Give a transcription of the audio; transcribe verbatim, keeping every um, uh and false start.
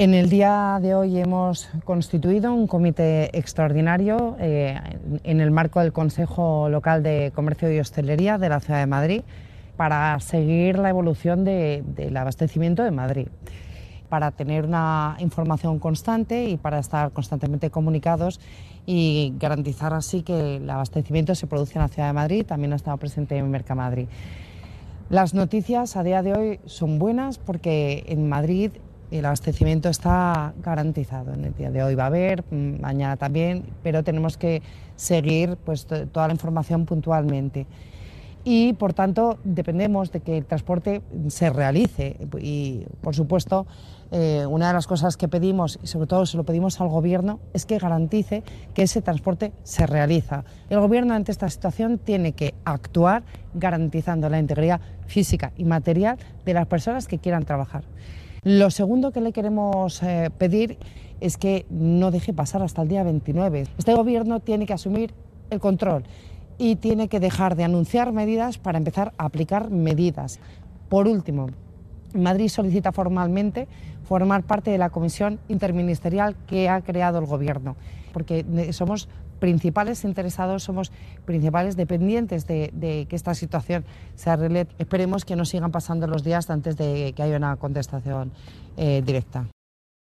En el día de hoy hemos constituido un comité extraordinario eh, en el marco del Consejo Local de Comercio y Hostelería de la Ciudad de Madrid para seguir la evolución de, del abastecimiento de Madrid, para tener una información constante y para estar constantemente comunicados y garantizar así que el abastecimiento se produce en la Ciudad de Madrid. También ha estado presente en Mercamadrid. Las noticias a día de hoy son buenas porque en Madrid el abastecimiento está garantizado. En el día de hoy va a haber, mañana también, pero tenemos que seguir pues, toda la información puntualmente. Y, por tanto, dependemos de que el transporte se realice. Y, por supuesto, eh, una de las cosas que pedimos, y sobre todo se lo pedimos al Gobierno, es que garantice que ese transporte se realiza. El Gobierno, ante esta situación, tiene que actuar garantizando la integridad física y material de las personas que quieran trabajar. Lo segundo que le queremos eh, pedir es que no deje pasar hasta el día veintinueve. Este Gobierno tiene que asumir el control y tiene que dejar de anunciar medidas para empezar a aplicar medidas. Por último, Madrid solicita formalmente formar parte de la comisión interministerial que ha creado el Gobierno, porque somos principales interesados, somos principales dependientes de, de que esta situación se arregle. Esperemos que no sigan pasando los días antes de que haya una contestación eh, directa.